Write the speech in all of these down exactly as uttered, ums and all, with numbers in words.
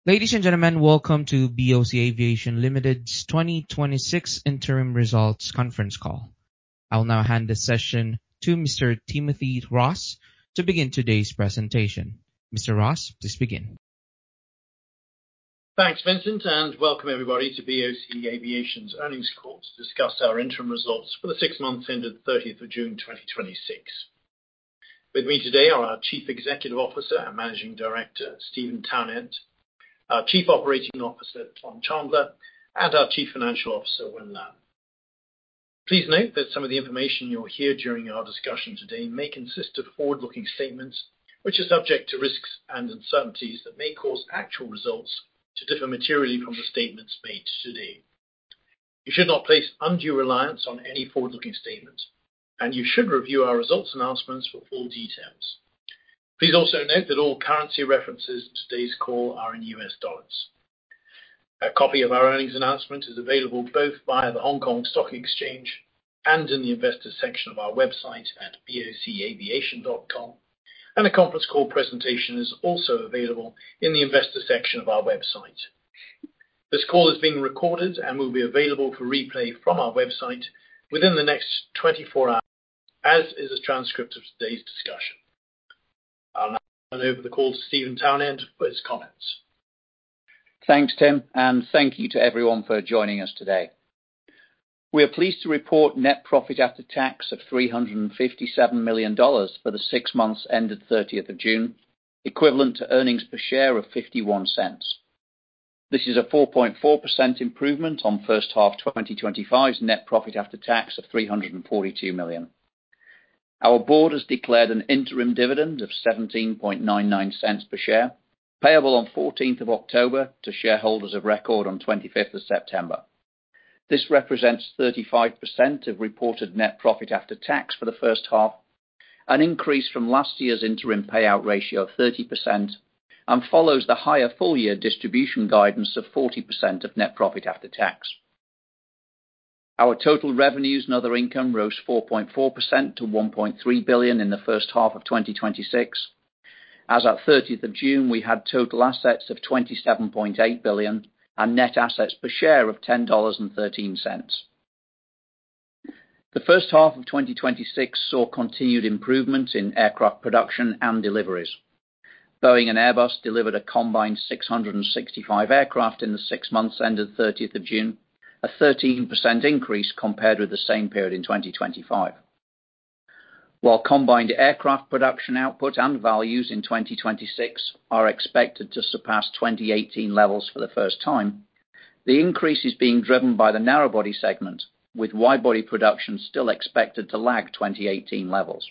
Ladies and gentlemen, welcome to B O C Aviation Limited's twenty twenty-six Interim Results Conference Call. I will now hand the session to Mister Timothy Ross to begin today's presentation. Mister Ross, please begin. Thanks, Vincent, and welcome everybody to B O C Aviation's earnings call to discuss our interim results for the six months ended thirtieth of June twenty twenty-six. With me today are our Chief Executive Officer and Managing Director, Steven Townend, our Chief Operating Officer, Tom Chandler, and our Chief Financial Officer, Wen Lan. Please note that some of the information you'll hear during our discussion today may consist of forward-looking statements which are subject to risks and uncertainties that may cause actual results to differ materially from the statements made today. You should not place undue reliance on any forward-looking statements, and you should review our results announcements for full details. Please also note that all currency references in today's call are in U S dollars. A copy of our earnings announcement is available both via the Hong Kong Stock Exchange and in the investors section of our website at B O C aviation dot com, and a conference call presentation is also available in the investor section of our website. This call is being recorded and will be available for replay from our website within the next twenty-four hours, as is a transcript of today's discussion. I'll now turn over the call to Steven Townend for his comments. Thanks, Tim, and thank you to everyone for joining us today. We are pleased to report net profit after tax of three hundred fifty-seven million dollars for the six months ended thirtieth of June, equivalent to earnings per share of fifty-one cents. This is a four point four percent improvement on first half twenty twenty-five's net profit after tax of three hundred forty-two million dollars. Our board has declared an interim dividend of seventeen point nine nine cents per share, payable on fourteenth of October to shareholders of record on twenty-fifth of September. This represents thirty-five percent of reported net profit after tax for the first half, an increase from last year's interim payout ratio of thirty percent, and follows the higher full-year distribution guidance of forty percent of net profit after tax. Our total revenues and other income rose four point four percent to one point three billion dollars in the first half of twenty twenty-six. As at thirtieth of June, we had total assets of twenty-seven point eight billion dollars and net assets per share of ten dollars and thirteen cents. The first half of twenty twenty-six saw continued improvement in aircraft production and deliveries. Boeing and Airbus delivered a combined six hundred sixty-five aircraft in the six months ended thirtieth of June, a thirteen percent increase compared with the same period in twenty twenty-five. While combined aircraft production output and values in twenty twenty-six are expected to surpass twenty eighteen levels for the first time, the increase is being driven by the narrow-body segment, with wide-body production still expected to lag twenty eighteen levels.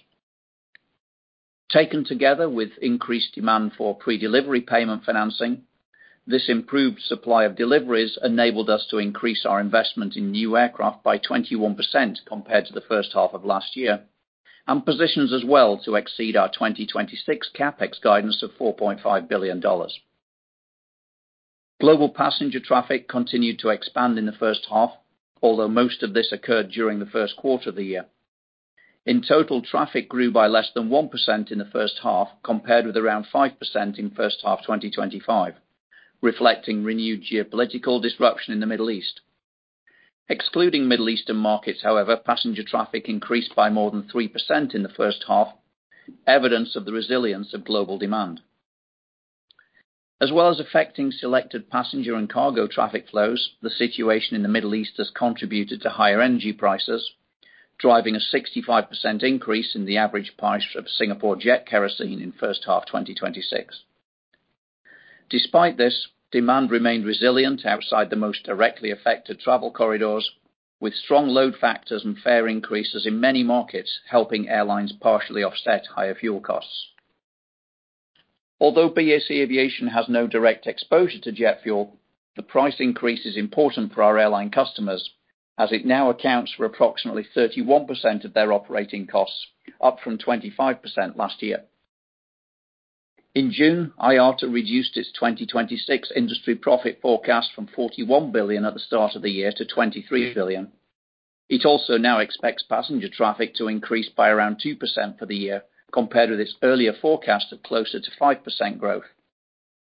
Taken together with increased demand for pre-delivery payment financing, this improved supply of deliveries enabled us to increase our investment in new aircraft by twenty-one percent compared to the first half of last year, and positions us well to exceed our twenty twenty-six CapEx guidance of four point five billion dollars. Global passenger traffic continued to expand in the first half, although most of this occurred during the first quarter of the year. In total, traffic grew by less than one percent in the first half, compared with around five percent in first half twenty twenty-five. Reflecting renewed geopolitical disruption in the Middle East. Excluding Middle Eastern markets, however, passenger traffic increased by more than three percent in the first half, evidence of the resilience of global demand. As well as affecting selected passenger and cargo traffic flows, the situation in the Middle East has contributed to higher energy prices, driving a sixty-five percent increase in the average price of Singapore jet kerosene in first half twenty twenty-six. Despite this, demand remained resilient outside the most directly affected travel corridors, with strong load factors and fare increases in many markets helping airlines partially offset higher fuel costs. Although B O C Aviation has no direct exposure to jet fuel, the price increase is important for our airline customers, as it now accounts for approximately thirty-one percent of their operating costs, up from twenty-five percent last year. In June, I A T A reduced its twenty twenty-six industry profit forecast from forty-one billion dollars at the start of the year to twenty-three billion dollars. It also now expects passenger traffic to increase by around two percent for the year, compared with its earlier forecast of closer to five percent growth.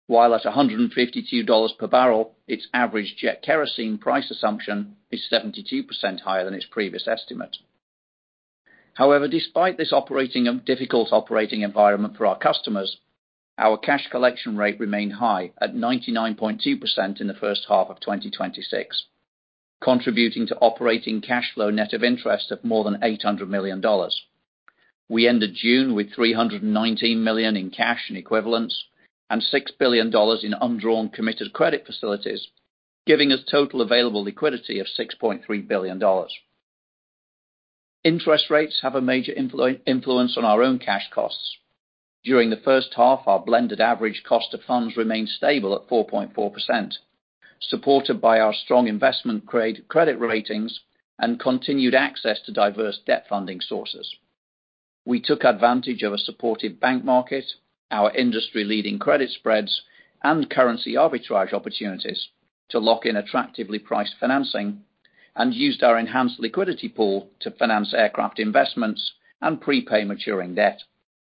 while at one hundred fifty-two dollars per barrel, its average jet kerosene price assumption is seventy-two percent higher than its previous estimate. However, despite this operating difficult operating environment for our customers, our cash collection rate remained high at ninety-nine point two percent in the first half of twenty twenty-six, contributing to operating cash flow net of interest of more than eight hundred million dollars. We ended June with three hundred nineteen million dollars in cash and equivalents and six billion dollars in undrawn committed credit facilities, giving us total available liquidity of six point three billion dollars. Interest rates have a major influ- influence on our own cash costs. During the first half, our blended average cost of funds remained stable at four point four percent, supported by our strong investment grade credit ratings and continued access to diverse debt funding sources. We took advantage of a supportive bank market, our industry-leading credit spreads, and currency arbitrage opportunities to lock in attractively priced financing, and used our enhanced liquidity pool to finance aircraft investments and prepay maturing debt.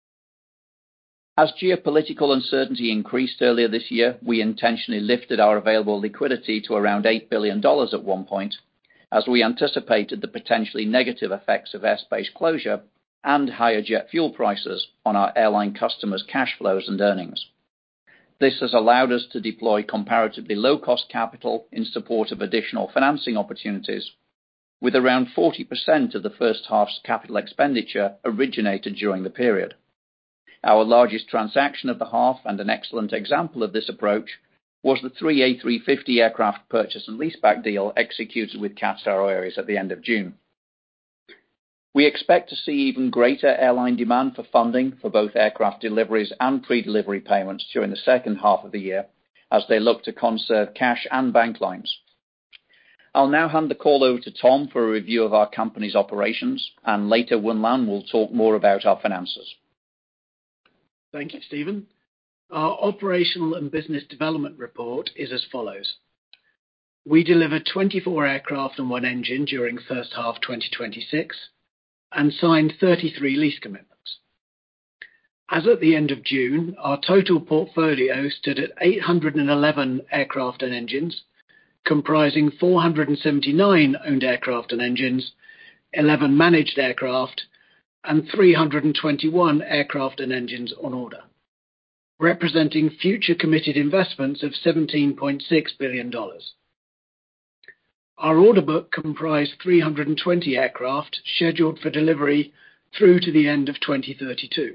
As geopolitical uncertainty increased earlier this year, we intentionally lifted our available liquidity to around eight billion dollars at one point, as we anticipated the potentially negative effects of airspace closure and higher jet fuel prices on our airline customers' cash flows and earnings. This has allowed us to deploy comparatively low-cost capital in support of additional financing opportunities, with around forty percent of the first half's capital expenditure originated during the period. Our largest transaction of the half, and an excellent example of this approach, was the three A three fifty aircraft purchase and leaseback deal executed with Qatar Airways at the end of June. We expect to see even greater airline demand for funding for both aircraft deliveries and pre-delivery payments during the second half of the year, as they look to conserve cash and bank lines. I'll now hand the call over to Tom for a review of our company's operations, and later Wen Lan will talk more about our finances. Thank you, Stephen. Our operational and business development report is as follows. We delivered twenty-four aircraft and one engine during first half twenty twenty-six and signed thirty-three lease commitments. As at the end of June, our total portfolio stood at eight hundred eleven aircraft and engines, comprising four hundred seventy-nine owned aircraft and engines, eleven managed aircraft, and three hundred twenty-one aircraft and engines on order, representing future committed investments of seventeen point six billion dollars. Our order book comprised three hundred twenty aircraft scheduled for delivery through to the end of twenty thirty-two.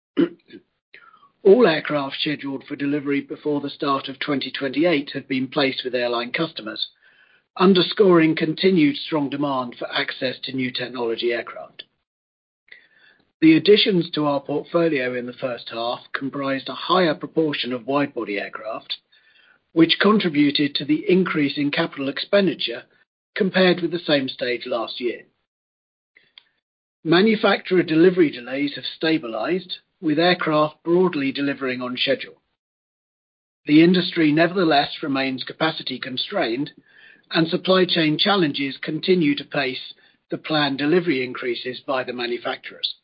All aircraft scheduled for delivery before the start of twenty twenty-eight have been placed with airline customers, underscoring continued strong demand for access to new technology aircraft. The additions to our portfolio in the first half comprised a higher proportion of wide-body aircraft, which contributed to the increase in capital expenditure compared with the same stage last year. Manufacturer delivery delays have stabilized, with aircraft broadly delivering on schedule. The industry nevertheless remains capacity constrained, and supply chain challenges continue to pace the planned delivery increases by the manufacturers.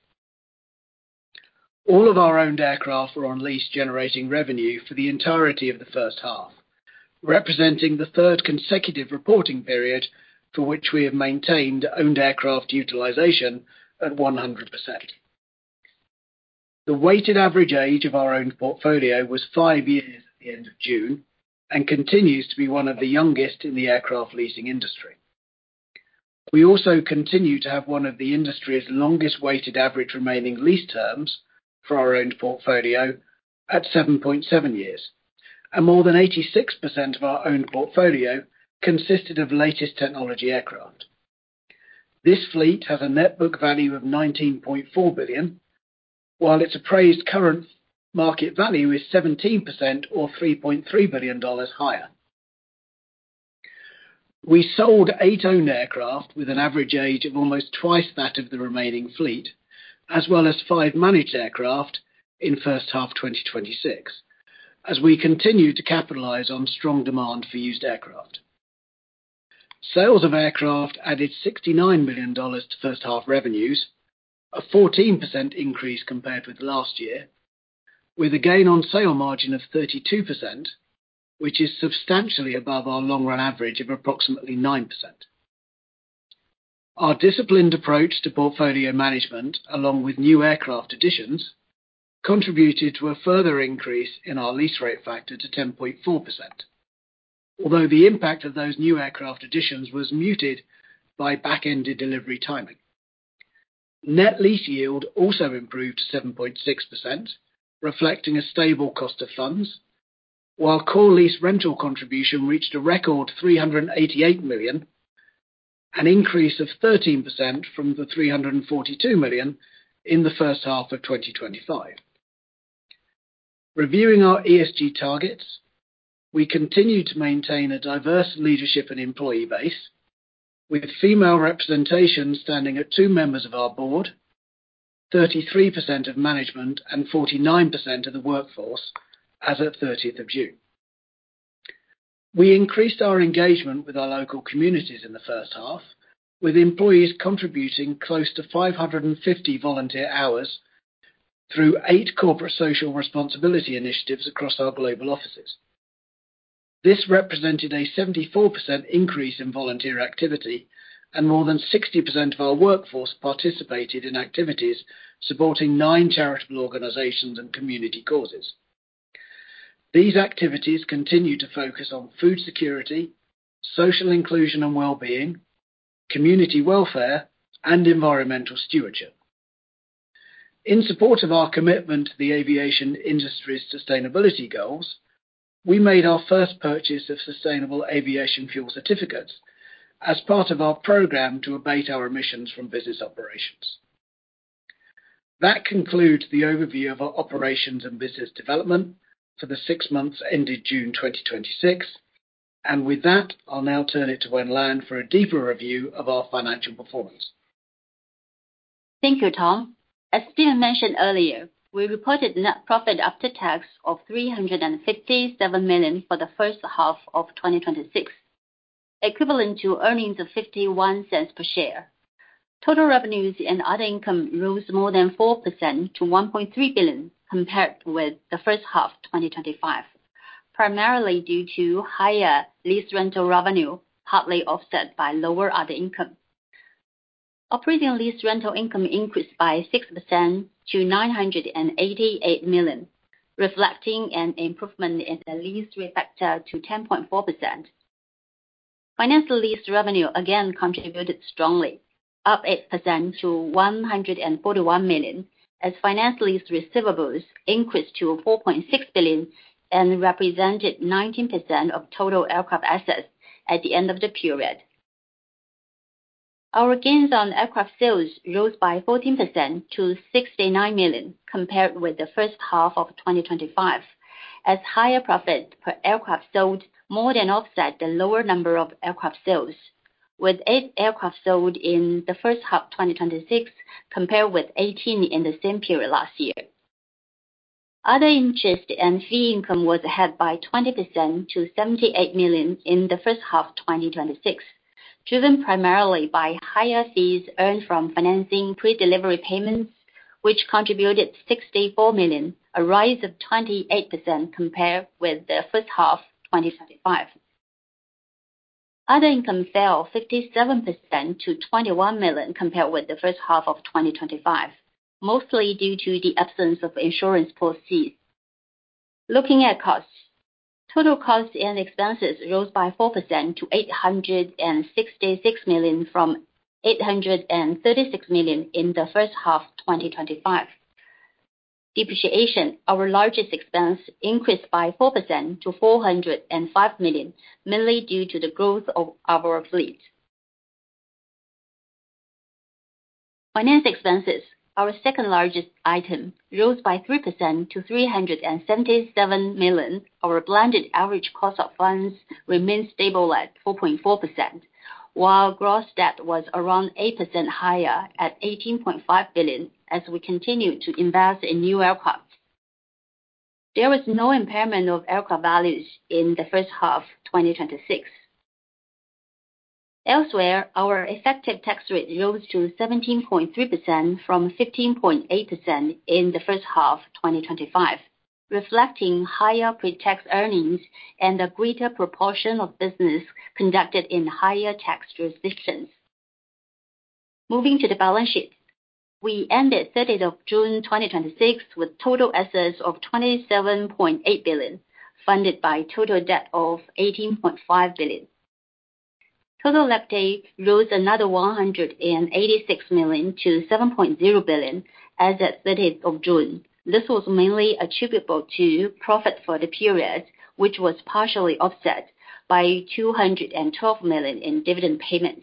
All of our owned aircraft were on lease, generating revenue for the entirety of the first half, representing the third consecutive reporting period for which we have maintained owned aircraft utilization at one hundred percent. The weighted average age of our owned portfolio was five years at the end of June and continues to be one of the youngest in the aircraft leasing industry. We also continue to have one of the industry's longest weighted average remaining lease terms for our owned portfolio at seven point seven years, and more than eighty-six percent of our owned portfolio consisted of latest technology aircraft. This fleet has a net book value of nineteen point four billion dollars, while its appraised current market value is seventeen percent or three point three billion dollars higher. We sold eight owned aircraft with an average age of almost twice that of the remaining fleet, as well as five managed aircraft in first half twenty twenty-six, as we continue to capitalize on strong demand for used aircraft. Sales of aircraft added sixty-nine million dollars to first half revenues, a fourteen percent increase compared with last year, with a gain on sale margin of thirty-two percent, which is substantially above our long-run average of approximately nine percent. Our disciplined approach to portfolio management, along with new aircraft additions, contributed to a further increase in our lease rate factor to ten point four percent, although the impact of those new aircraft additions was muted by back-ended delivery timing. Net lease yield also improved to seven point six percent, reflecting a stable cost of funds, while core lease rental contribution reached a record three hundred eighty-eight million, an increase of thirteen percent from the three hundred forty-two million in the first half of twenty twenty-five. Reviewing our E S G targets, we continue to maintain a diverse leadership and employee base, with female representation standing at two members of our board, thirty-three percent of management and forty-nine percent of the workforce as at thirtieth of June. We increased our engagement with our local communities in the first half, with employees contributing close to five hundred fifty volunteer hours through eight corporate social responsibility initiatives across our global offices. This represented a seventy-four percent increase in volunteer activity, and more than sixty percent of our workforce participated in activities supporting nine charitable organisations and community causes. These activities continue to focus on food security, social inclusion and well-being, community welfare, and environmental stewardship. In support of our commitment to the aviation industry's sustainability goals, we made our first purchase of sustainable aviation fuel certificates as part of our programme to abate our emissions from business operations. That concludes the overview of our operations and business development for the six months ended June twenty twenty-six, and with that, I'll now turn it to Wen Lan for a deeper review of our financial performance. Thank you, Tom. As Stephen mentioned earlier, we reported net profit after tax of three hundred fifty-seven million for the first half of twenty twenty-six, equivalent to earnings of fifty-one cents per share. Total revenues and other income rose more than four percent to one point three billion compared with the first half twenty twenty-five, primarily due to higher lease rental revenue, partly offset by lower other income. Operating lease rental income increased by six percent to nine hundred eighty-eight million, reflecting an improvement in the lease rate factor to ten point four percent. Finance lease revenue again contributed strongly, up eight percent to one hundred forty-one million, as finance lease receivables increased to four point six billion and represented nineteen percent of total aircraft assets at the end of the period. Our gains on aircraft sales rose by fourteen percent to sixty-nine million compared with the first half of twenty twenty-five, as higher profit per aircraft sold more than offset the lower number of aircraft sales, with eight aircraft sold in the first half twenty twenty-six compared with eighteen in the same period last year. Other interest and fee income was ahead by twenty percent to seventy-eight million in the first half twenty twenty-six, driven primarily by higher fees earned from financing pre-delivery payments, which contributed sixty-four million, a rise of twenty-eight percent compared with the first half twenty twenty-five. Other income fell fifty-seven percent to twenty-one million compared with the first half of twenty twenty-five, mostly due to the absence of insurance proceeds. Looking at costs, total costs and expenses rose by four percent to eight hundred sixty-six million from eight hundred thirty-six million in the first half twenty twenty-five. Depreciation, our largest expense, increased by four percent to four hundred five million, mainly due to the growth of our fleet. Finance expenses, our second largest item, rose by three percent to three hundred seventy-seven million. Our blended average cost of funds remained stable at four point four percent, while gross debt was around eight percent higher at eighteen point five billion as we continue to invest in new aircraft. There was no impairment of aircraft values in the first half twenty twenty-six. Elsewhere, our effective tax rate rose to seventeen point three percent from fifteen point eight percent in the first half twenty twenty-five, reflecting higher pre-tax earnings and a greater proportion of business conducted in higher tax jurisdictions. Moving to the balance sheet. We ended thirtieth of June twenty twenty-six with total assets of twenty-seven point eight billion, funded by total debt of eighteen point five billion. Total liability rose another one hundred eighty-six million to seven point zero billion as at thirtieth of June. This was mainly attributable to profit for the period, which was partially offset by two hundred twelve million in dividend payments.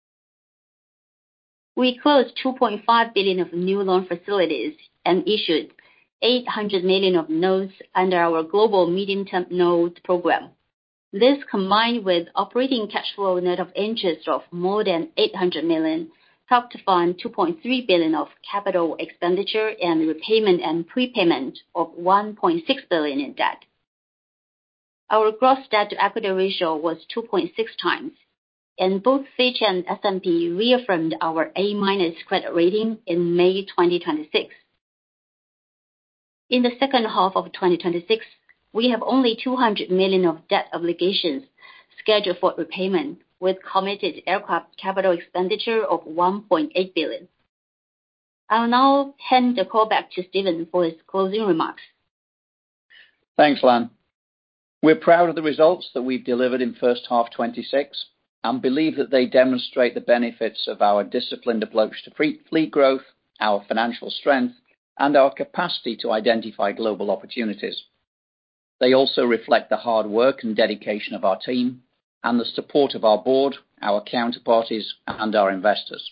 We closed two point five billion of new loan facilities and issued eight hundred million of notes under our global medium-term note program. This, combined with operating cash flow net of interest of more than eight hundred million, helped to fund two point three billion of capital expenditure and repayment and prepayment of one point six billion in debt. Our gross debt to equity ratio was two point six times, and both Fitch and S and P reaffirmed our A- credit rating in May twenty twenty-six. In the second half of twenty twenty-six, we have only two hundred million of debt obligations scheduled for repayment, with committed aircraft capital expenditure of one point eight billion. I'll now hand the call back to Stephen for his closing remarks. Thanks, Lan. We're proud of the results that we've delivered in first half twenty-six and believe that they demonstrate the benefits of our disciplined approach to fleet growth, our financial strength, and our capacity to identify global opportunities. They also reflect the hard work and dedication of our team and the support of our board, our counterparties, and our investors.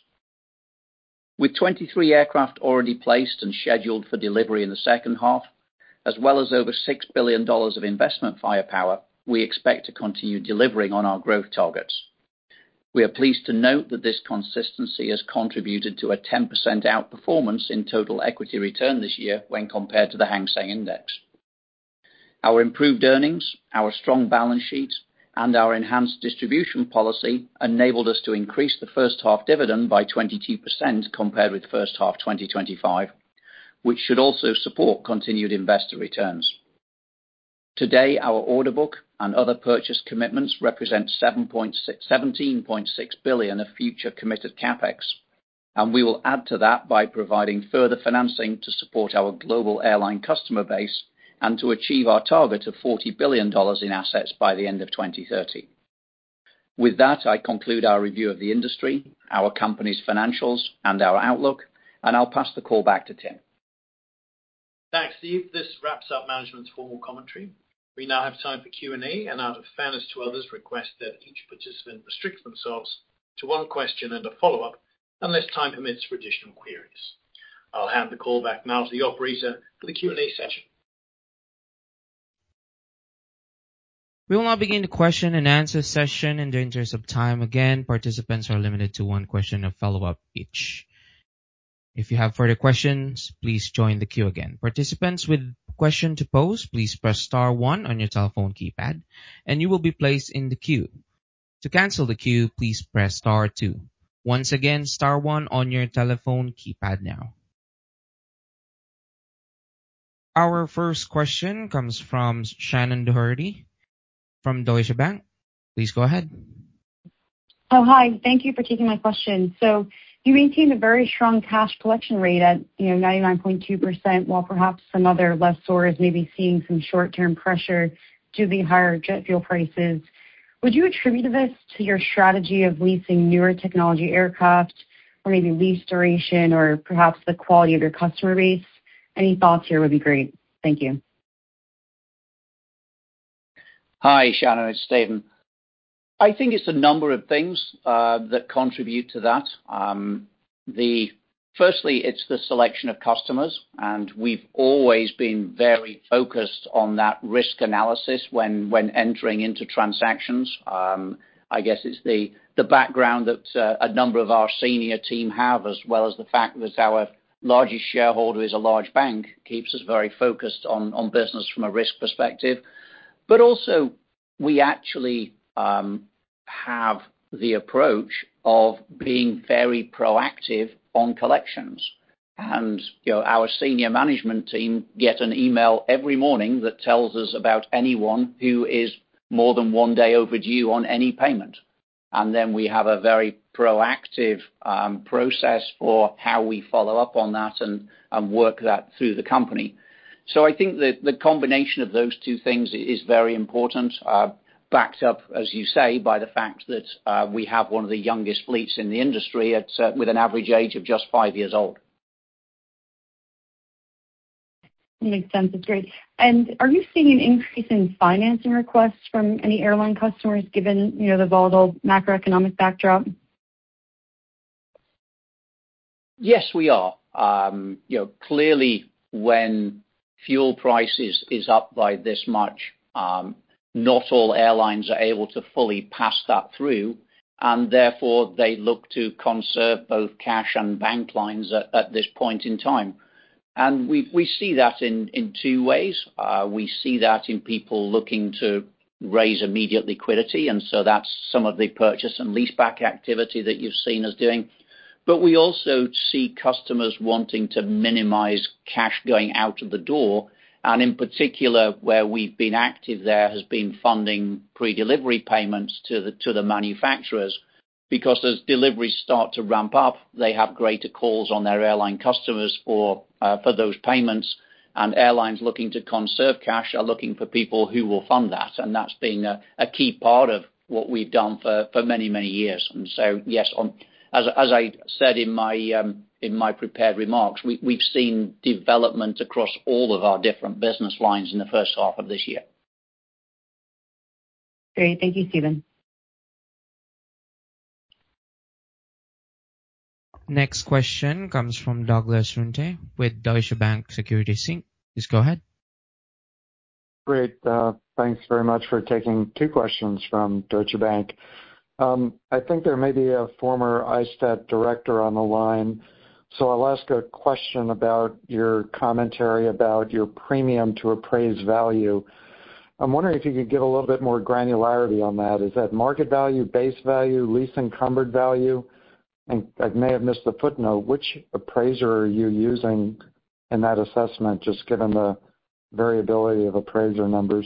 With twenty-three aircraft already placed and scheduled for delivery in the second half, as well as over six billion dollars of investment firepower, we expect to continue delivering on our growth targets. We are pleased to note that this consistency has contributed to a ten percent outperformance in total equity return this year when compared to the Hang Seng Index. Our improved earnings, our strong balance sheet, and our enhanced distribution policy enabled us to increase the first half dividend by twenty-two percent compared with first half twenty twenty-five, which should also support continued investor returns. Today, our order book and other purchase commitments represent seventeen point six billion dollars of future committed capex, and we will add to that by providing further financing to support our global airline customer base and to achieve our target of forty billion dollars in assets by the end of twenty thirty. With that, I conclude our review of the industry, our company's financials, and our outlook, and I'll pass the call back to Tim. Thanks, Steve. This wraps up management's formal commentary. We now have time for Q and A, and out of fairness to others, request that each participant restrict themselves to one question and a follow-up, unless time permits for additional queries. I'll hand the call back now to the operator for the Q and A session. We will now begin the question and answer session. In the interest of time, again, participants are limited to one question and follow-up each. If you have further questions, please join the queue again. Participants with question to pose, please press star one on your telephone keypad, and you will be placed in the queue. To cancel the queue, please press star two. Once again, star one on your telephone keypad now. Our first question comes from Shannon Doherty from Deutsche Bank. Please go ahead. Oh, hi. Thank you for taking my question. So you maintained a very strong cash collection rate at you know ninety-nine point two percent, while perhaps some other lessors may be seeing some short-term pressure due to the higher jet fuel prices. Would you attribute this to your strategy of leasing newer technology aircraft, or maybe lease duration, or perhaps the quality of your customer base? Any thoughts here would be great. Thank you. Hi, Shannon. It's Stephen. I think it's a number of things uh, that contribute to that. Um, the firstly, it's the selection of customers, and we've always been very focused on that risk analysis when when entering into transactions. Um, I guess it's the the background that uh, a number of our senior team have, as well as the fact that our largest shareholder is a large bank, keeps us very focused on on business from a risk perspective. But also, we actually um, have the approach of being very proactive on collections. And you know, our senior management team get an email every morning that tells us about anyone who is more than one day overdue on any payment. And then we have a very proactive um, process for how we follow up on that and, and work that through the company. So I think that the combination of those two things is very important, uh, backed up, as you say, by the fact that uh, we have one of the youngest fleets in the industry at, uh, with an average age of just five years old. Makes sense. It's great. And are you seeing an increase in financing requests from any airline customers given, you know, the volatile macroeconomic backdrop? Yes, we are. Um, you know, clearly when fuel prices is up by this much, um, not all airlines are able to fully pass that through, and therefore they look to conserve both cash and bank lines at, at this point in time. And we we see that in, in two ways. Uh, we see that in people looking to raise immediate liquidity, and so that's some of the purchase and leaseback activity that you've seen us doing. But we also see customers wanting to minimize cash going out of the door, and in particular, where we've been active there has been funding pre-delivery payments to the to the manufacturers. Because as deliveries start to ramp up, they have greater calls on their airline customers for uh, for those payments, and airlines looking to conserve cash are looking for people who will fund that, and that's been a, a key part of what we've done for, for many many years. And so, yes, on, as as I said in my um, in my prepared remarks, we, we've seen development across all of our different business lines in the first half of this year. Great, thank you, Stephen. Next question comes from Douglas Runte with Deutsche Bank Securities Incorporated. Please go ahead. Great. Uh, thanks very much for taking two questions from Deutsche Bank. Um, I think there may be a former I S T A T director on the line, so I'll ask a question about your commentary about your premium to appraised value. I'm wondering if you could give a little bit more granularity on that. Is that market value, base value, lease encumbered value? And I may have missed the footnote. Which appraiser are you using in that assessment, just given the variability of appraiser numbers?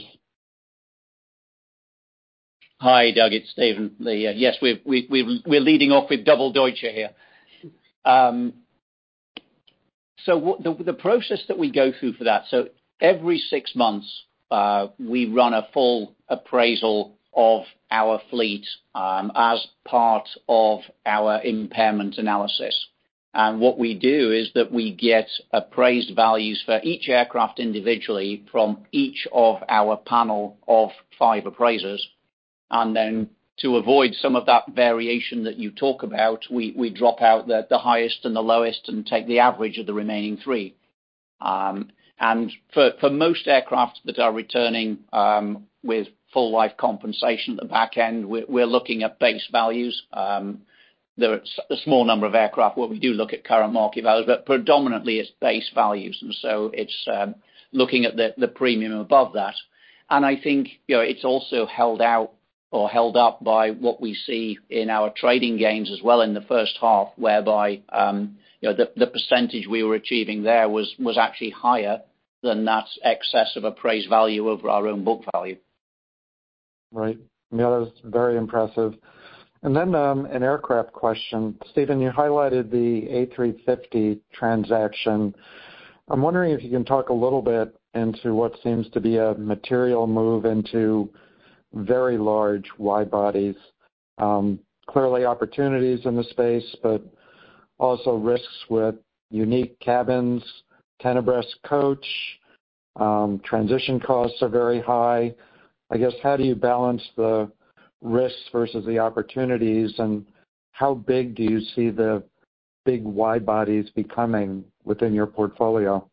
Hi, Doug. It's Stephen. The, uh, yes, we're, we, we, we're leading off with double Deutsche here. Um, so what the, the process that we go through for that, so every six months uh, we run a full appraisal of our fleet um, as part of our impairment analysis. And what we do is that we get appraised values for each aircraft individually from each of our panel of five appraisers. And then to avoid some of that variation that you talk about, we, we drop out the, the highest and the lowest and take the average of the remaining three. Um, and for, for most aircraft that are returning um, with full life compensation at the back end, we're, we're looking at base values. Um, there are a small number of aircraft where we do look at current market values, but predominantly it's base values. And so it's um, looking at the, the premium above that. And I think, you know, it's also held out or held up by what we see in our trading gains as well in the first half, whereby um, you know, the, the percentage we were achieving there was, was actually higher than that excess of appraised value over our own book value. Right. Yeah, that was very impressive. And then um, an aircraft question. Stephen, you highlighted the A three fifty transaction. I'm wondering if you can talk a little bit into what seems to be a material move into very large wide bodies. Um, clearly opportunities in the space, but also risks with unique cabins, ten abreast coach, um, transition costs are very high. I guess, how do you balance the risks versus the opportunities, and how big do you see the big wide bodies becoming within your portfolio?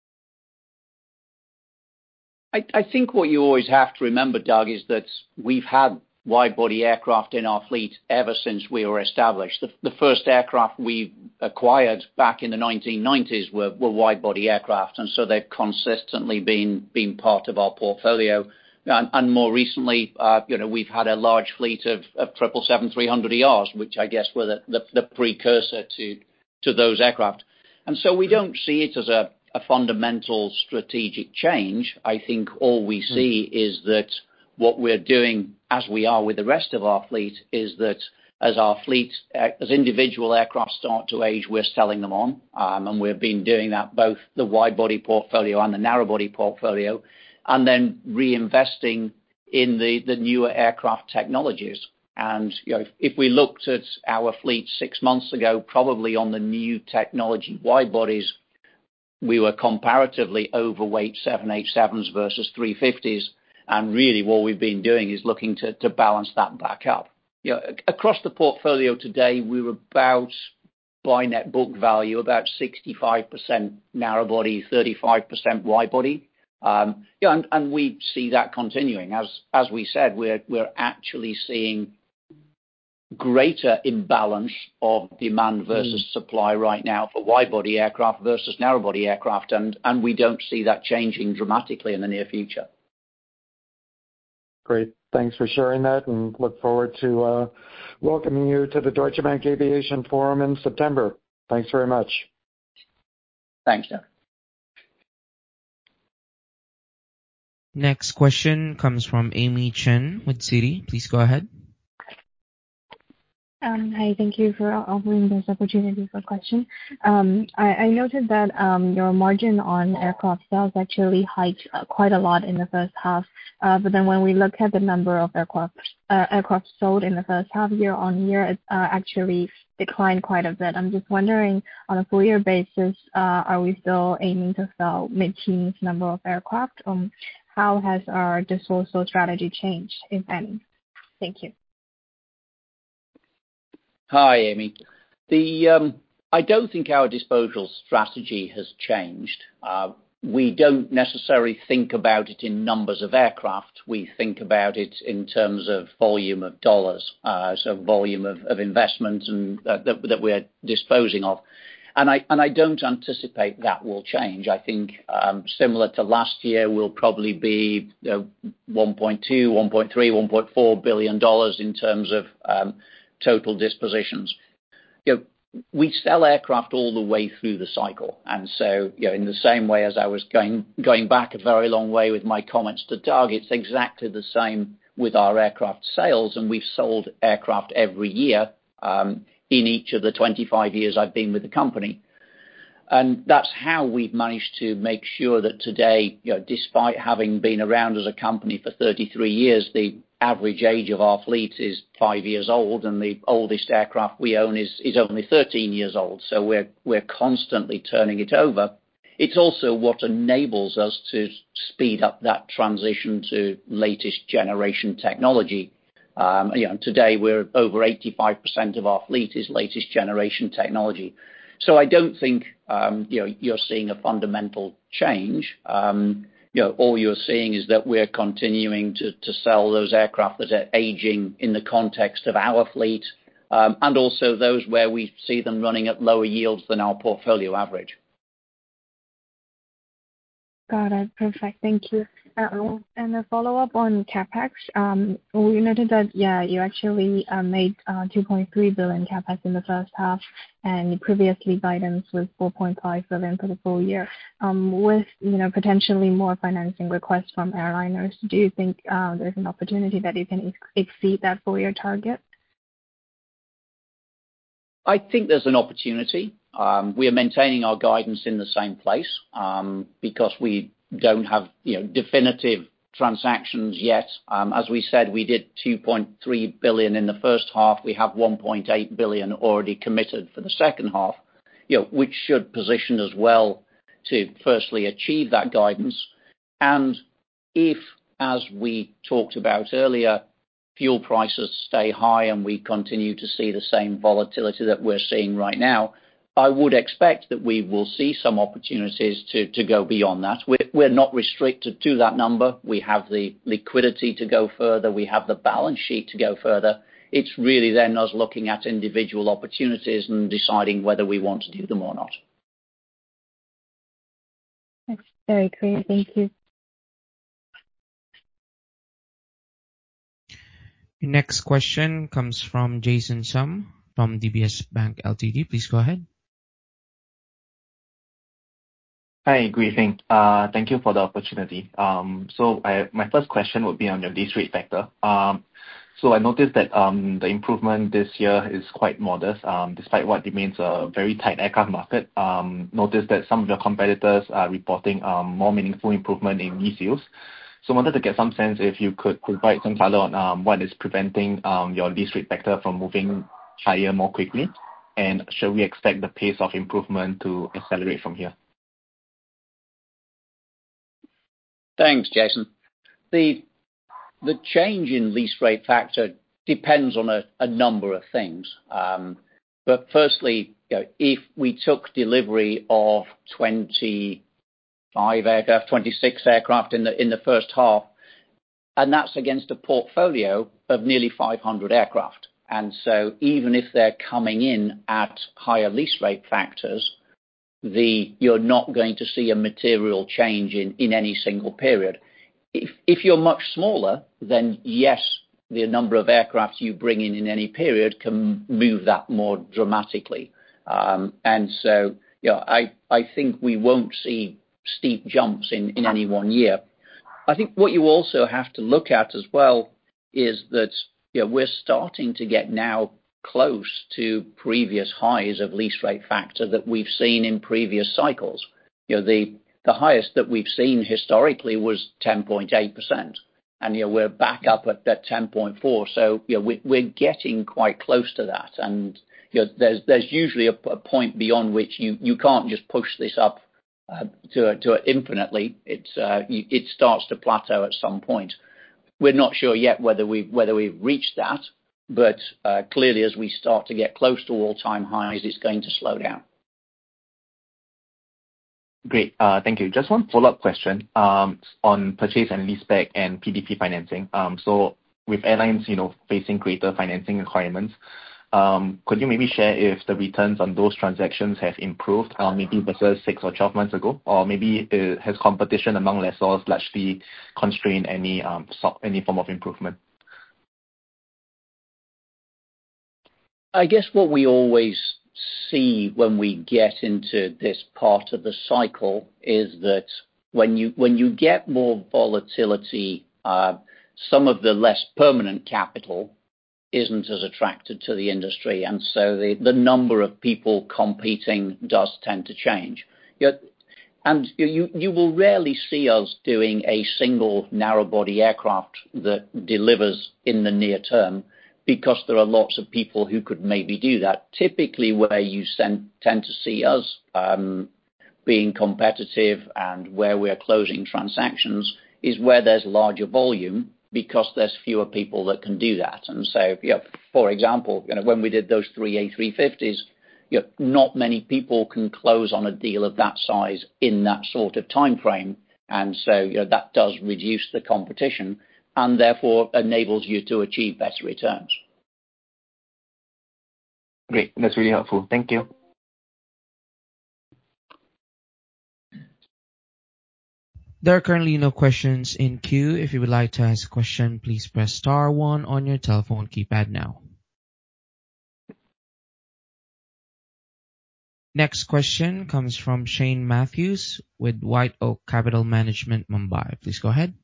I, I think what you always have to remember, Doug, is that we've had wide-body aircraft in our fleet ever since we were established. The, the first aircraft we acquired back in the nineteen nineties were, were wide-body aircraft, and so they've consistently been, been part of our portfolio. And, and more recently, uh, you know, we've had a large fleet of, of triple seven three hundred E Rs, which I guess were the, the, the precursor to to those aircraft. And so we don't see it as a, a fundamental strategic change. I think all we see mm. is that what we're doing, as we are with the rest of our fleet, is that as our fleet, as individual aircraft start to age, we're selling them on. Um, and we've been doing that, both the wide-body portfolio and the narrow-body portfolio, and then reinvesting in the, the newer aircraft technologies. And you know, if, if we looked at our fleet six months ago, probably on the new technology wide bodies, we were comparatively overweight seven eighty-sevens versus three fifties. And really what we've been doing is looking to, to balance that back up. You know, across the portfolio today, we're about, by net book value, about sixty-five percent narrow body, thirty-five percent wide body. Um, yeah, and, and we see that continuing. As as we said, we're we're actually seeing greater imbalance of demand versus mm. supply right now for wide-body aircraft versus narrow-body aircraft, and, and we don't see that changing dramatically in the near future. Great. Thanks for sharing that, and look forward to uh, welcoming you to the Deutsche Bank Aviation Forum in September. Thanks very much. Thanks, Doug. Next question comes from Amy Chen with Citi. Please go ahead. Um, hi, thank you for offering this opportunity for question. Um, I, I noted that um, your margin on aircraft sales actually hiked uh, quite a lot in the first half. Uh, but then when we look at the number of aircraft uh, aircraft sold in the first half year on year, it uh, actually declined quite a bit. I'm just wondering, on a full year basis, uh, are we still aiming to sell mid-teens number of aircraft? Um, how has our disposal strategy changed, if any? Thank you. Hi, Amy. The um, I don't think our disposal strategy has changed. Uh, we don't necessarily think about it in numbers of aircraft. We think about it in terms of volume of dollars, uh, so volume of, of investment and uh, that, that we're disposing of. And I and I don't anticipate that will change. I think um, similar to last year, we'll probably be you know, one point two, one point three, one point four billion dollars in terms of um, total dispositions. You know, we sell aircraft all the way through the cycle, and so you know, in the same way as I was going going back a very long way with my comments to Doug, it's exactly the same with our aircraft sales, and we've sold aircraft every year um, in each of the twenty-five years I've been with the company. And that's how we've managed to make sure that today, you know, despite having been around as a company for thirty-three years, the average age of our fleet is five years old, and the oldest aircraft we own is, is only thirteen years old. So we're we're constantly turning it over. It's also what enables us to speed up that transition to latest generation technology. Um, you know, today we're over eighty-five percent of our fleet is latest generation technology. So I don't think um, you know you're seeing a fundamental change. Um, you know, all you're seeing is that we're continuing to, to sell those aircraft that are aging in the context of our fleet, um, and also those where we see them running at lower yields than our portfolio average. Got it. Perfect. Thank you. Uh, and a follow-up on CapEx, um, we noted that, yeah, you actually uh, made uh, two point three billion dollars CapEx in the first half, and previously guidance was four point five billion dollars for the full year. Um, with, you know, potentially more financing requests from airliners, do you think uh, there's an opportunity that you can ex- exceed that full year target? I think there's an opportunity. Um, we are maintaining our guidance in the same place um, because we don't have, you know, definitive transactions yet. Um, as we said, we did two point three billion dollars in the first half. We have one point eight billion dollars already committed for the second half, you know, which should position us well to firstly achieve that guidance. And if, as we talked about earlier, fuel prices stay high and we continue to see the same volatility that we're seeing right now, I would expect that we will see some opportunities to, to go beyond that. We're, we're not restricted to that number. We have the liquidity to go further. We have the balance sheet to go further. It's really then us looking at individual opportunities and deciding whether we want to do them or not. That's very clear. Thank you. Your next question comes from Jason Sum from D B S Bank Limited. Please go ahead. Hi, good evening. Uh, Thank you for the opportunity. Um, So, I- my first question would be on your lease rate factor. Um, So I noticed that um, the improvement this year is quite modest, um, despite what remains a very tight aircraft market. Um, Noticed that some of your competitors are reporting um, more meaningful improvement in lease yields. So I wanted to get some sense if you could provide some color on um, what is preventing um, your lease rate factor from moving higher more quickly, and should we expect the pace of improvement to accelerate from here? Thanks, Jason. The the change in lease rate factor depends on a, a number of things. Um, but firstly, you know, if we took delivery of twenty-five aircraft, twenty-six aircraft in the in the first half, and that's against a portfolio of nearly five hundred aircraft. And so even if they're coming in at higher lease rate factors, the you're not going to see a material change in, in any single period. If, if you're much smaller, then yes, the number of aircraft you bring in in any period can move that more dramatically. Um, and so, you know, I, I think we won't see steep jumps in, in any one year. I think what you also have to look at as well is that, you know, we're starting to get now close to previous highs of lease rate factor that we've seen in previous cycles. You know, the the highest that we've seen historically was ten point eight percent, and you know we're back up at that ten point four. So you know we, we're getting quite close to that, and you know there's there's usually a, a point beyond which you, you can't just push this up uh, to to infinitely. It's uh, you, it starts to plateau at some point. We're not sure yet whether we whether we've reached that. But uh, clearly, as we start to get close to all-time highs, it's going to slow down. Great. Uh, Thank you. Just one follow-up question um, on purchase and leaseback and P D P financing. Um, So with airlines, you know, facing greater financing requirements, um, could you maybe share if the returns on those transactions have improved, uh, maybe versus six or twelve months ago? Or maybe uh, has competition among lessors largely constrained any um, so- any form of improvement? I guess what we always see when we get into this part of the cycle is that when you when you get more volatility, uh, some of the less permanent capital isn't as attracted to the industry, and so the, the number of people competing does tend to change. You know, and you you will rarely see us doing a single narrow-body aircraft that delivers in the near term, because there are lots of people who could maybe do that. Typically, where you send, tend to see us um, being competitive and where we're closing transactions is where there's larger volume, because there's fewer people that can do that. And so, you know, for example, you know, when we did those three A three fifties, you know, not many people can close on a deal of that size in that sort of time frame. And so, you know, that does reduce the competition, and therefore enables you to achieve better returns. Great. That's really helpful. Thank you. There are currently no questions in queue. If you would like to ask a question, please press star one on your telephone keypad now. Next question comes from Shane Matthews with White Oak Capital Management, Mumbai. Please go ahead.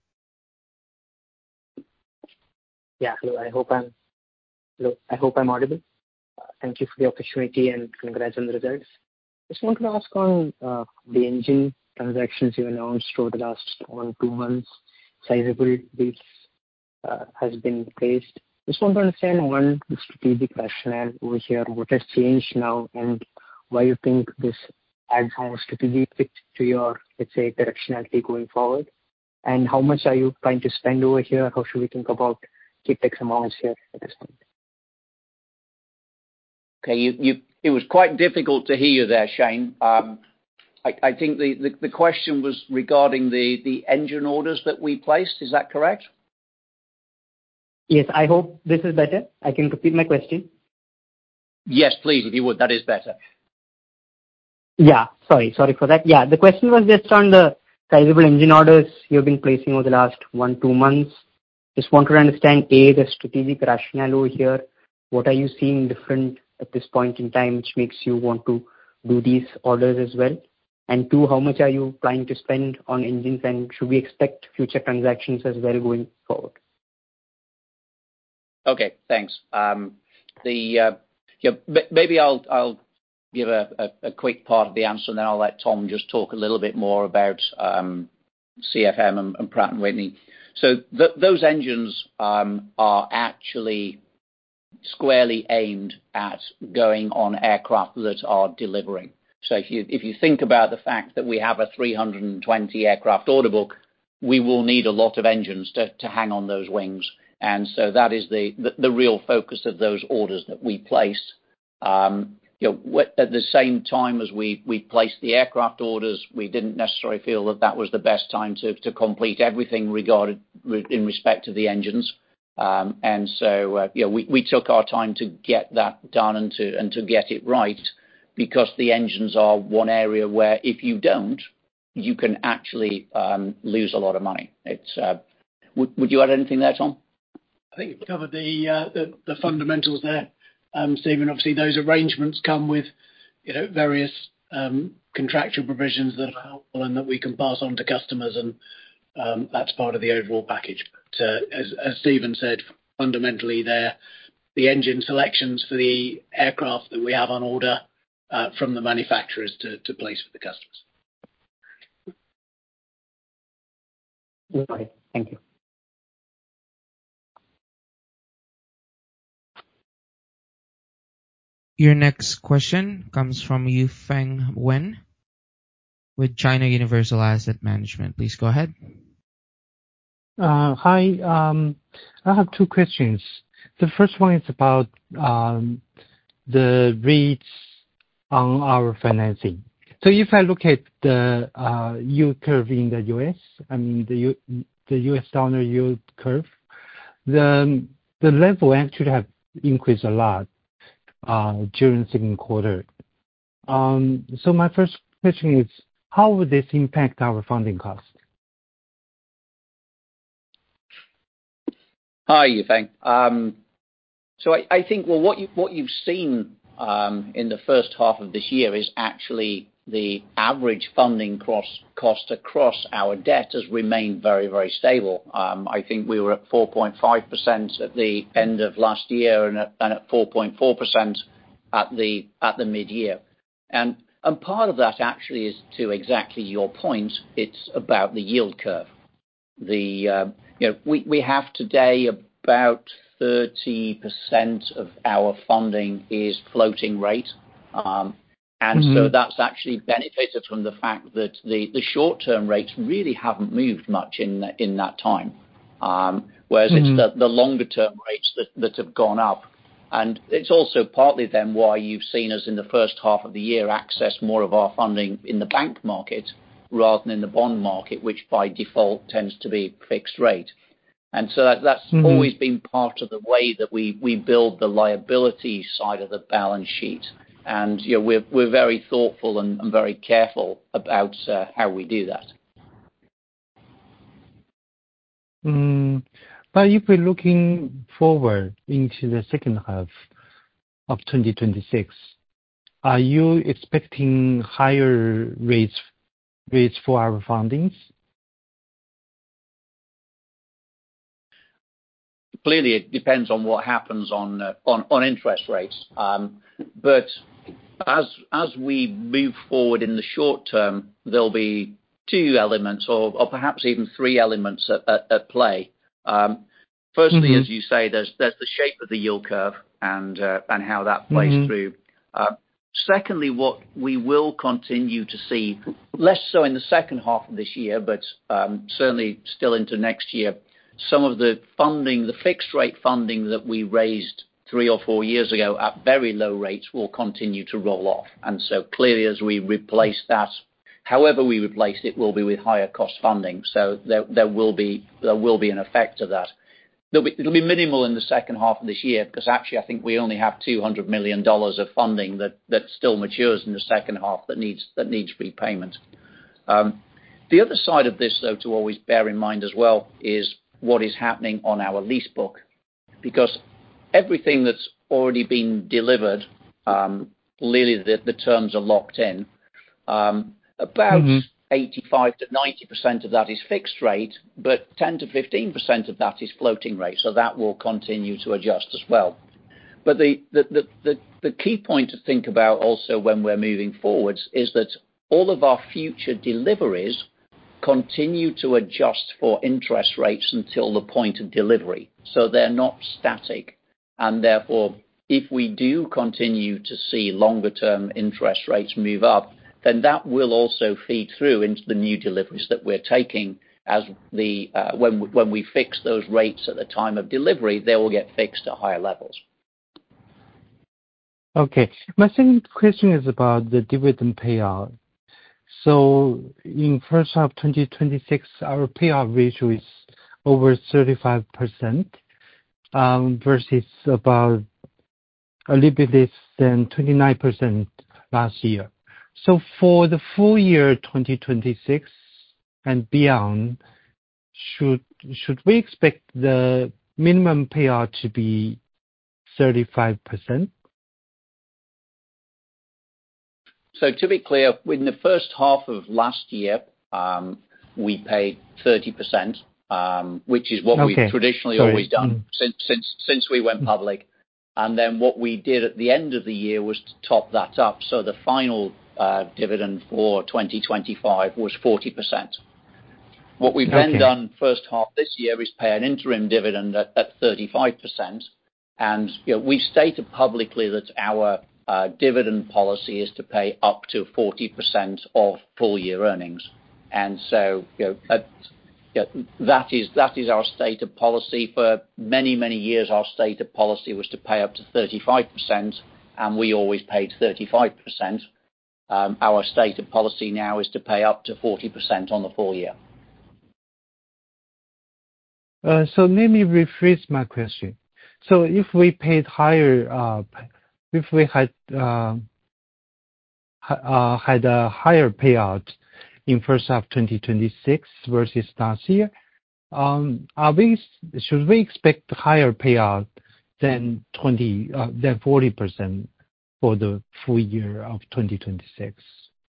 Yeah, hello. I hope I'm hello. I hope I'm audible. Uh, thank you for the opportunity and congrats on the results. Just wanted to ask on uh, the engine transactions you announced over the last one two months. Sizable deals uh, has been placed. Just want to understand one the strategic rationale over here. What has changed now, and why you think this adds more strategic fit to your, let's say, directionality going forward? And how much are you trying to spend over here? How should we think about CapEx amounts here at this point? Okay, you, you, it was quite difficult to hear you there, Shane. Um, I, I think the, the, the question was regarding the, the engine orders that we placed. Is that correct? Yes, I hope this is better. I can repeat my question. Yes, please, if you would. That is better. Yeah, sorry, sorry for that. Yeah, the question was just on the sizable engine orders you've been placing over the last one, two months. Just want to understand, A, the strategic rationale over here. What are you seeing different at this point in time which makes you want to do these orders as well? And two, how much are you planning to spend on engines, and should we expect future transactions as well going forward? Okay, thanks. Um, the uh, yeah, maybe I'll I'll give a, a, a quick part of the answer, and then I'll let Tom just talk a little bit more about um, C F M and, and Pratt and Whitney. So th- those engines um, are actually squarely aimed at going on aircraft that are delivering. So if you if you think about the fact that we have a three hundred twenty aircraft order book, we will need a lot of engines to, to hang on those wings. And so that is the, the, the real focus of those orders that we place. Um, you know, at the same time as we, we placed the aircraft orders, we didn't necessarily feel that that was the best time to, to complete everything regarded in respect to the engines. Um, and so, uh, you know, we, we took our time to get that done and to, and to get it right, because the engines are one area where if you don't, you can actually um, lose a lot of money. It's, uh, would, would you add anything there, Tom? I think you've covered the, uh, the the fundamentals there, um, Stephen. Obviously, those arrangements come with, you know, various um, contractual provisions that are helpful and that we can pass on to customers, and um, that's part of the overall package. But uh, as, as Stephen said, fundamentally, they're the engine selections for the aircraft that we have on order uh, from the manufacturers to, to place for the customers. Right. Thank you. Your next question comes from Yufeng Wen with China Universal Asset Management. Please go ahead. Uh, hi. Um, I have two questions. The first one is about um, the rates on our financing. So if I look at the uh, yield curve in the U S, I mean the U, the U S dollar yield curve, the the level actually have increased a lot uh, during the second quarter. Um, so my first question is, how would this impact our funding cost? Hi, Yufeng. Um, so I, I think, well, what you what you've seen um, in the first half of this year is actually the average funding cost cost across our debt has remained very, very stable. Um, I think we were at four point five percent at the end of last year, and at, and at four point four percent at the at the mid-year. And and part of that actually is, to exactly your point, it's about the yield curve. The uh, you know we, we have today about thirty percent of our funding is floating rate. Um, And mm-hmm. so that's actually benefited from the fact that the, the short-term rates really haven't moved much in in that time, um, whereas mm-hmm. it's the, the longer-term rates that, that have gone up. And it's also partly then why you've seen us in the first half of the year access more of our funding in the bank market rather than in the bond market, which by default tends to be fixed rate. And so that, that's mm-hmm. always been part of the way that we, we build the liability side of the balance sheet. And you know, we're we're very thoughtful and, and very careful about uh, how we do that. Mm, but if we're looking forward into the second half of twenty twenty-six, are you expecting higher rates rates for our fundings? Clearly, it depends on what happens on uh, on on interest rates, um, but. As as we move forward in the short term, there'll be two elements, or, or perhaps even three elements at, at, at play. Um, firstly, mm-hmm. as you say, there's there's the shape of the yield curve and uh, and how that plays mm-hmm. through. Uh, secondly, what we will continue to see, less so in the second half of this year, but um, certainly still into next year, some of the funding, the fixed rate funding that we raised three or four years ago at very low rates will continue to roll off. And so clearly as we replace that, however we replace it will be with higher cost funding. So there, there will be there will be an effect of that. There'll be, it'll be minimal in the second half of this year because actually I think we only have two hundred million dollars of funding that, that still matures in the second half that needs that needs repayment. Um, the other side of this, though, to always bear in mind as well is what is happening on our lease book, because everything that's already been delivered, um, clearly the, the terms are locked in. Um, about Mhm. eighty-five to ninety percent of that is fixed rate, but ten to fifteen percent of that is floating rate, so that will continue to adjust as well. But the, the, the, the, the key point to think about also when we're moving forwards is that all of our future deliveries continue to adjust for interest rates until the point of delivery. So they're not static. And therefore, if we do continue to see longer term interest rates move up, then that will also feed through into the new deliveries that we're taking as the, uh, when, we, when we fix those rates at the time of delivery, they will get fixed at higher levels. Okay. My second question is about the dividend payout. So in first half twenty twenty-six, our payout ratio is over thirty-five percent, um, versus about a little bit less than twenty-nine percent last year. So for the full year twenty twenty-six and beyond, should should we expect the minimum payout to be thirty-five percent? So to be clear, in the first half of last year, um, we paid thirty percent, um, which is what Okay. we've traditionally Sorry. always done Mm. since since since we went public. And then what we did at the end of the year was to top that up. So the final uh, dividend for twenty twenty-five was forty percent. What we've then Okay. done first half this year is pay an interim dividend at, at thirty-five percent. And you know, we've stated publicly that our uh, dividend policy is to pay up to forty percent of full year earnings. And so you know, at, you know, that is that is our stated policy. For many, many years, our stated policy was to pay up to thirty-five percent, and we always paid thirty-five percent. Um, our stated policy now is to pay up to forty percent on the full year. Uh, so let me rephrase my question. So if we paid higher, uh, if we had uh, uh, had a higher payout in first half twenty twenty-six versus last year, um, are we should we expect higher payout than twenty uh, than forty percent for the full year of twenty twenty-six?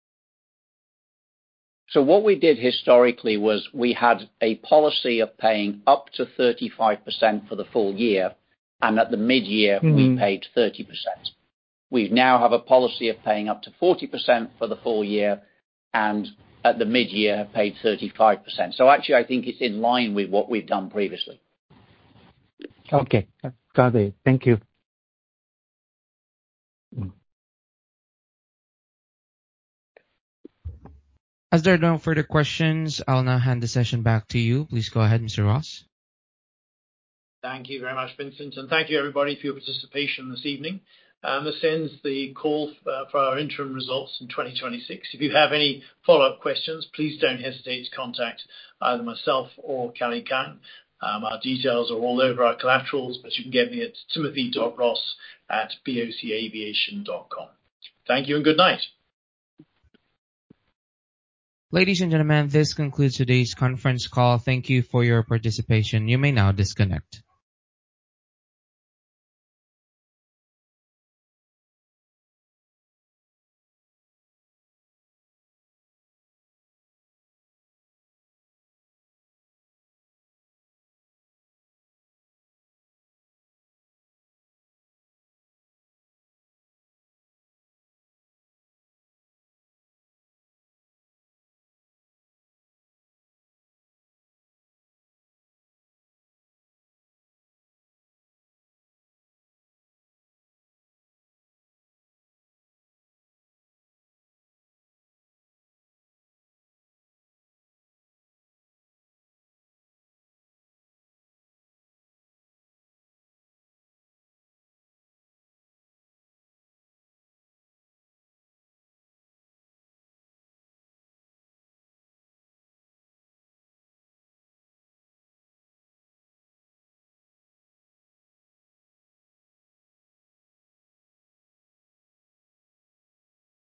So what we did historically was we had a policy of paying up to thirty-five percent for the full year, and at the mid-year Mm-hmm. we paid thirty percent. We now have a policy of paying up to forty percent for the full year, and at the mid-year have paid thirty-five percent. So actually I think it's in line with what we've done previously. Okay, got it. Thank you. As there are no further questions, I'll now hand the session back to you. Please go ahead, Mister Ross. Thank you very much, Vincent, and thank you everybody for your participation this evening. Um, this ends the call uh, for our interim results in twenty twenty-six. If you have any follow-up questions, please don't hesitate to contact either myself or Kelly Kang. Um, our details are all over our collaterals, but you can get me at timothy dot ross at b o c aviation dot com. Thank you and good night. Ladies and gentlemen, this concludes today's conference call. Thank you for your participation. You may now disconnect.